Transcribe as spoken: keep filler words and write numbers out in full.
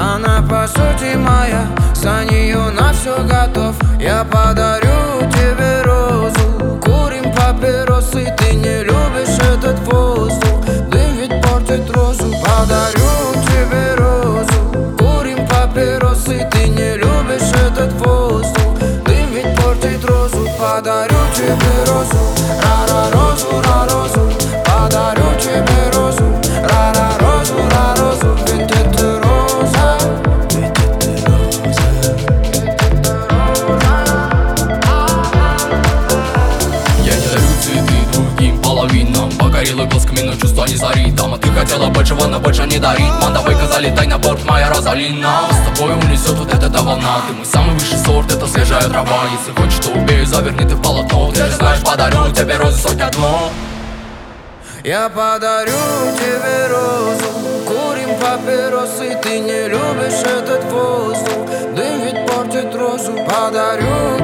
Она по сути моя, за нее на все готов. Я подарю тебе розу, курим папиросы. Ты не любишь этот воздух, дым ведь портит розу. Подарю тебе розу, курим папиросы. Ты не любишь этот воздух, дым ведь портит розу. Подарю тебе розу, ра-ра, розу, ра, розу. Подарю тебе розу, ра-ра, розу, ра, розу. Ведь это роза, ведь это роза, ведь это роза. Я не дарю цветы другим половинам, погорелый глазками, но чувства не зарит. Дама, ты хотела большего, но больше не дарить. Ман, давай-ка залетай на борт, моя Розалина. С тобой унесет вот эта волна. Ты мой самый высший сорт, это свежая трава. Если хочешь, то убей, заверни ты в полотно. Ты же знаешь, подарю тебе розы сотни одно. Я подарю тебе розу, курим папиросы. Ты не любишь этот воздух, дым ведь портит розу. Подарю